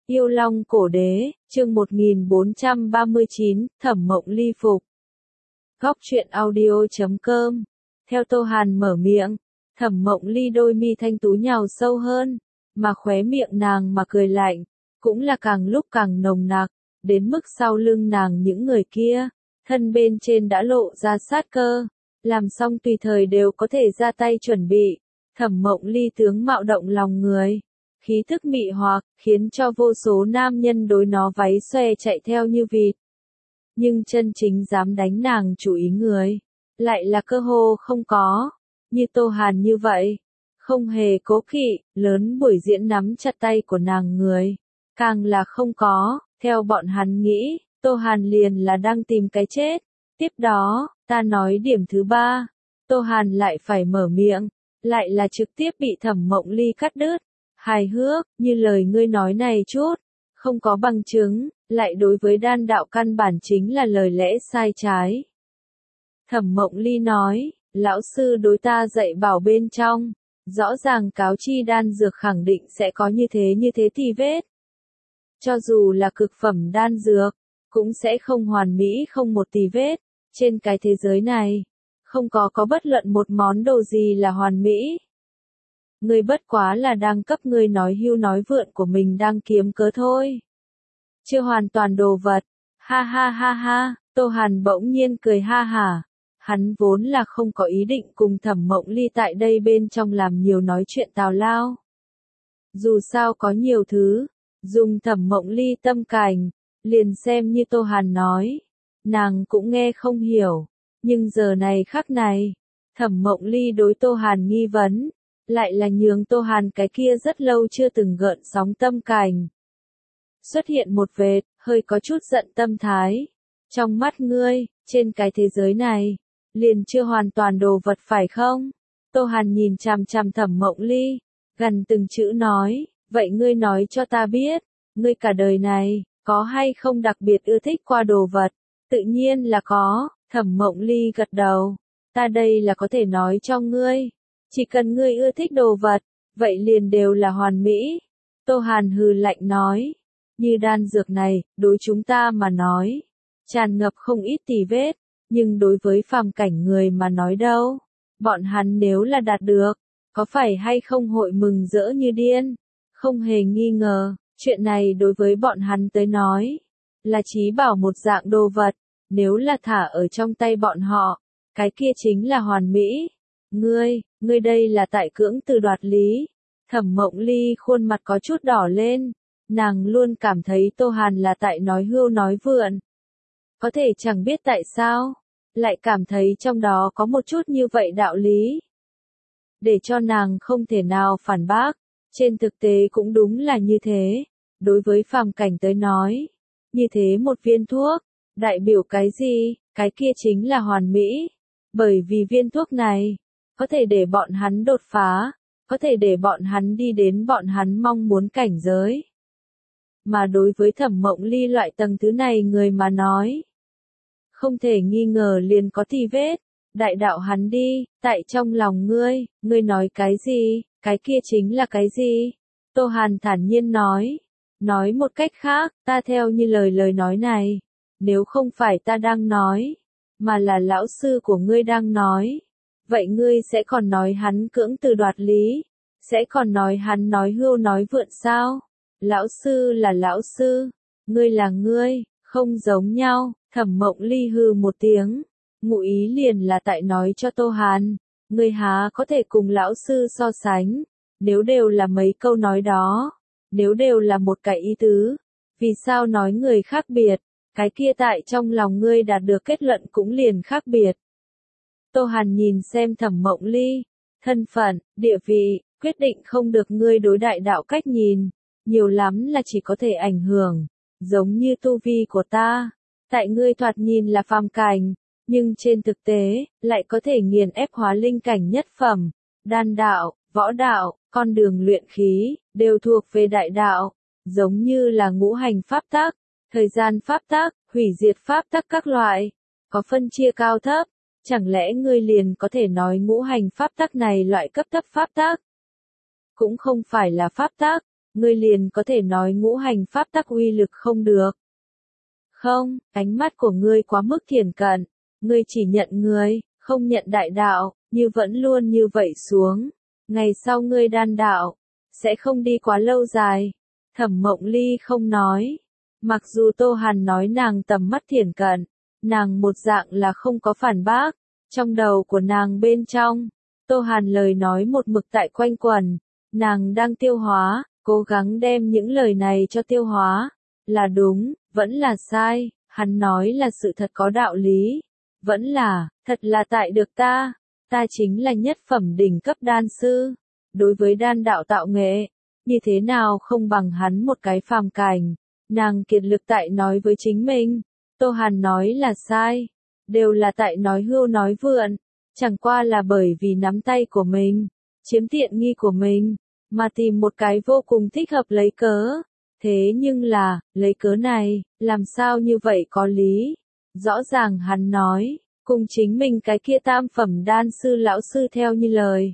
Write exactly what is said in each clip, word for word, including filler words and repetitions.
Yêu Long Cổ Đế, chương một nghìn bốn trăm ba mươi chín, Thẩm Mộng Ly phục. Góc truyện audio chấm com. Theo Tô Hàn mở miệng, Thẩm Mộng Ly đôi mi thanh tú nhào sâu hơn, mà khóe miệng nàng mà cười lạnh, cũng là càng lúc càng nồng nặc, đến mức sau lưng nàng những người kia, thân bên trên đã lộ ra sát cơ, làm xong tùy thời đều có thể ra tay chuẩn bị. Thẩm Mộng Ly tướng mạo động lòng người, khí thức mị hoặc, khiến cho vô số nam nhân đối nó váy xòe chạy theo như vịt. Nhưng chân chính dám đánh nàng chủ ý người, lại là cơ hồ không có, như Tô Hàn như vậy, không hề cố kỵ, lớn buổi diễn nắm chặt tay của nàng người, càng là không có, theo bọn hắn nghĩ, Tô Hàn liền là đang tìm cái chết. Tiếp đó, ta nói điểm thứ ba, Tô Hàn lại phải mở miệng, lại là trực tiếp bị Thẩm Mộng Ly cắt đứt. Hài hước, như lời ngươi nói này chút, không có bằng chứng, lại đối với đan đạo căn bản chính là lời lẽ sai trái. Thẩm Mộng Ly nói, lão sư đối ta dạy bảo bên trong, rõ ràng cáo chi đan dược khẳng định sẽ có như thế như thế thì vết. Cho dù là cực phẩm đan dược, cũng sẽ không hoàn mỹ không một tì vết, trên cái thế giới này, không có có bất luận một món đồ gì là hoàn mỹ. Ngươi bất quá là đang cấp ngươi nói hưu nói vượn của mình đang kiếm cớ thôi. Chưa hoàn toàn đồ vật, ha ha ha ha, Tô Hàn bỗng nhiên cười ha hả. Hắn vốn là không có ý định cùng Thẩm Mộng Ly tại đây bên trong làm nhiều nói chuyện tào lao. Dù sao có nhiều thứ, dùng Thẩm Mộng Ly tâm cảnh, liền xem như Tô Hàn nói, nàng cũng nghe không hiểu, nhưng giờ này khắc này, Thẩm Mộng Ly đối Tô Hàn nghi vấn, lại là nhường Tô Hàn cái kia rất lâu chưa từng gợn sóng tâm cảnh. Xuất hiện một vệt, hơi có chút giận tâm thái. Trong mắt ngươi, trên cái thế giới này, liền chưa hoàn toàn đồ vật phải không? Tô Hàn nhìn chằm chằm Thẩm Mộng Ly, gần từng chữ nói, vậy ngươi nói cho ta biết, ngươi cả đời này, có hay không đặc biệt ưa thích qua đồ vật? Tự nhiên là có, Thẩm Mộng Ly gật đầu, ta đây là có thể nói cho ngươi. Chỉ cần ngươi ưa thích đồ vật, vậy liền đều là hoàn mỹ. Tô Hàn hừ lạnh nói, như đan dược này, đối chúng ta mà nói, tràn ngập không ít tì vết, nhưng đối với phàm cảnh người mà nói đâu, bọn hắn nếu là đạt được, có phải hay không hội mừng rỡ như điên, không hề nghi ngờ, chuyện này đối với bọn hắn tới nói, là chí bảo một dạng đồ vật, nếu là thả ở trong tay bọn họ, cái kia chính là hoàn mỹ. Ngươi, ngươi đây là tại cưỡng từ đoạt lý. Thẩm Mộng Ly khuôn mặt có chút đỏ lên, nàng luôn cảm thấy Tô Hàn là tại nói hưu nói vượn. Có thể chẳng biết tại sao, lại cảm thấy trong đó có một chút như vậy đạo lý. Để cho nàng không thể nào phản bác, trên thực tế cũng đúng là như thế, đối với phàm cảnh tới nói, như thế một viên thuốc, đại biểu cái gì, cái kia chính là hoàn mỹ, bởi vì viên thuốc này, có thể để bọn hắn đột phá, có thể để bọn hắn đi đến bọn hắn mong muốn cảnh giới. Mà đối với Thẩm Mộng Ly loại tầng thứ này người mà nói, không thể nghi ngờ liền có tì vết, đại đạo hắn đi, tại trong lòng ngươi, ngươi nói cái gì, cái kia chính là cái gì? Tô Hàn thản nhiên nói, nói một cách khác, ta theo như lời lời nói này, nếu không phải ta đang nói, mà là lão sư của ngươi đang nói. Vậy ngươi sẽ còn nói hắn cưỡng từ đoạt lý, sẽ còn nói hắn nói hưu nói vượn sao? Lão sư là lão sư, ngươi là ngươi, không giống nhau. Thẩm Mộng Ly hừ một tiếng, ngụ ý liền là tại nói cho Tô Hàn, ngươi há có thể cùng lão sư so sánh, nếu đều là mấy câu nói đó, nếu đều là một cái ý tứ, vì sao nói người khác biệt, cái kia tại trong lòng ngươi đạt được kết luận cũng liền khác biệt. Tô Hàn nhìn xem Thẩm Mộng Ly, thân phận, địa vị, quyết định không được ngươi đối đại đạo cách nhìn, nhiều lắm là chỉ có thể ảnh hưởng, giống như tu vi của ta, tại ngươi thoạt nhìn là phàm cảnh, nhưng trên thực tế, lại có thể nghiền ép hóa linh cảnh nhất phẩm, đan đạo, võ đạo, con đường luyện khí, đều thuộc về đại đạo, giống như là ngũ hành pháp tắc, thời gian pháp tắc, hủy diệt pháp tắc các loại, có phân chia cao thấp. Chẳng lẽ ngươi liền có thể nói ngũ hành pháp tắc này loại cấp thấp pháp tắc? Cũng không phải là pháp tắc, ngươi liền có thể nói ngũ hành pháp tắc uy lực không được. Không, ánh mắt của ngươi quá mức thiển cận, ngươi chỉ nhận người, không nhận đại đạo, như vẫn luôn như vậy xuống. Ngày sau ngươi đan đạo, sẽ không đi quá lâu dài. Thẩm Mộng Ly không nói. Mặc dù Tô Hàn nói nàng tầm mắt thiển cận, nàng một dạng là không có phản bác. Trong đầu của nàng bên trong, Tô Hàn lời nói một mực tại quanh quẩn. Nàng đang tiêu hóa, cố gắng đem những lời này cho tiêu hóa. Là đúng, vẫn là sai, hắn nói là sự thật có đạo lý. Vẫn là, thật là tại được ta. Ta chính là nhất phẩm đỉnh cấp đan sư. Đối với đan đạo tạo nghệ, như thế nào không bằng hắn một cái phàm cảnh. Nàng kiệt lực tại nói với chính mình. Tô Hàn nói là sai. Đều là tại nói hưu nói vượn. Chẳng qua là bởi vì nắm tay của mình, chiếm tiện nghi của mình, mà tìm một cái vô cùng thích hợp lấy cớ. Thế nhưng là, lấy cớ này, làm sao như vậy có lý? Rõ ràng hắn nói, cùng chính mình cái kia tam phẩm đan sư lão sư theo như lời.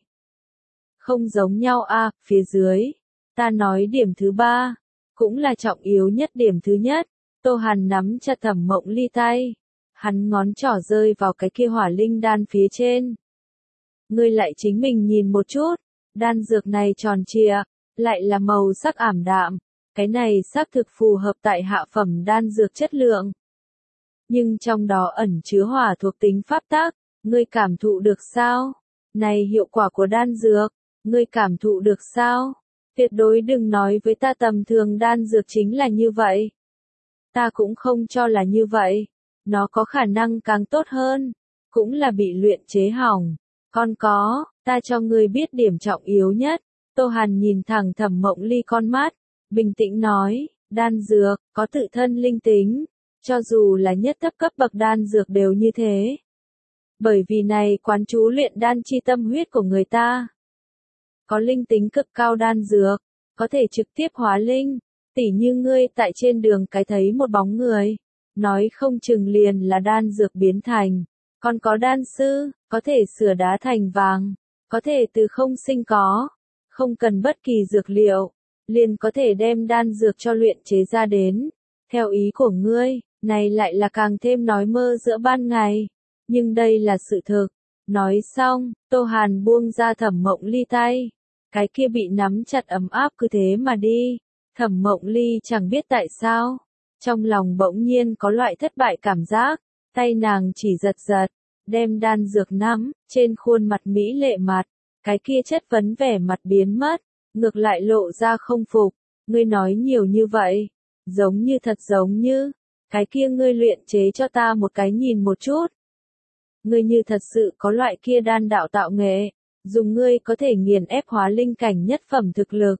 Không giống nhau a à, phía dưới. Ta nói điểm thứ ba, cũng là trọng yếu nhất điểm thứ nhất. Tô Hàn nắm chặt Thẩm Mộng Ly tay. Hắn ngón trỏ rơi vào cái kia hỏa linh đan phía trên. Ngươi lại chính mình nhìn một chút, đan dược này tròn trịa, lại là màu sắc ảm đạm. Cái này xác thực phù hợp tại hạ phẩm đan dược chất lượng. Nhưng trong đó ẩn chứa hỏa thuộc tính pháp tắc, ngươi cảm thụ được sao? Này hiệu quả của đan dược, ngươi cảm thụ được sao? Tuyệt đối đừng nói với ta tầm thường đan dược chính là như vậy. Ta cũng không cho là như vậy. Nó có khả năng càng tốt hơn, cũng là bị luyện chế hỏng. Còn có, ta cho ngươi biết điểm trọng yếu nhất. Tô Hàn nhìn thẳng Thẩm Mộng Ly con mắt, bình tĩnh nói, đan dược, có tự thân linh tính, cho dù là nhất thấp cấp bậc đan dược đều như thế. Bởi vì này quán chú luyện đan chi tâm huyết của người ta. Có linh tính cực cao đan dược, có thể trực tiếp hóa linh, tỉ như ngươi tại trên đường cái thấy một bóng người, nói không chừng liền là đan dược biến thành. Còn có đan sư, có thể sửa đá thành vàng, có thể từ không sinh có, không cần bất kỳ dược liệu, liền có thể đem đan dược cho luyện chế ra đến. Theo ý của ngươi, này lại là càng thêm nói mơ giữa ban ngày. Nhưng đây là sự thực. Nói xong, Tô Hàn buông ra Thẩm Mộng Ly tay. Cái kia bị nắm chặt ấm áp cứ thế mà đi. Thẩm Mộng Ly chẳng biết tại sao. Trong lòng bỗng nhiên có loại thất bại cảm giác. Tay nàng chỉ giật giật. Đem đan dược nắm, trên khuôn mặt mỹ lệ mặt. Cái kia chất vấn vẻ mặt biến mất. Ngược lại lộ ra không phục. Ngươi nói nhiều như vậy. Giống như thật giống như. Cái kia ngươi luyện chế cho ta một cái nhìn một chút. Ngươi như thật sự có loại kia đan đạo tạo nghệ. Dùng ngươi có thể nghiền ép hóa linh cảnh nhất phẩm thực lực.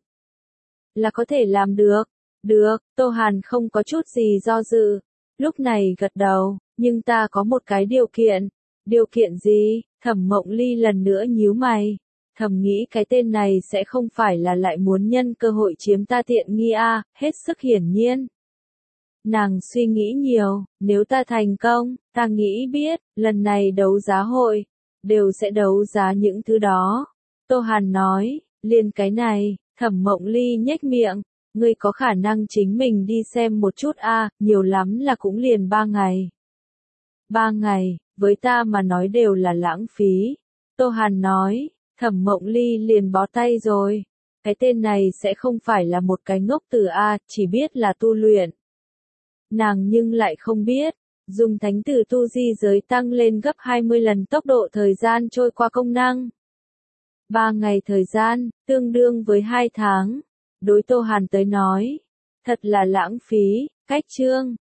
Là có thể làm được. Được, Tô Hàn không có chút gì do dự. Lúc này gật đầu, nhưng ta có một cái điều kiện. Điều kiện gì? Thẩm Mộng Ly lần nữa nhíu mày. Thầm nghĩ cái tên này sẽ không phải là lại muốn nhân cơ hội chiếm ta tiện nghi a, hết sức hiển nhiên. Nàng suy nghĩ nhiều, nếu ta thành công, ta nghĩ biết, lần này đấu giá hội, đều sẽ đấu giá những thứ đó. Tô Hàn nói, liền cái này, Thẩm Mộng Ly nhếch miệng, ngươi có khả năng chính mình đi xem một chút a, nhiều lắm là cũng liền ba ngày. Ba ngày, với ta mà nói đều là lãng phí. Tô Hàn nói, Thẩm Mộng Ly liền bó tay rồi. Cái tên này sẽ không phải là một cái ngốc từ a, chỉ biết là tu luyện. Nàng nhưng lại không biết, dùng thánh tử tu di giới tăng lên gấp hai mươi lần tốc độ thời gian trôi qua công năng. Ba ngày thời gian, tương đương với hai tháng. Đối Tô Hàn tới nói, thật là lãng phí. Cách chương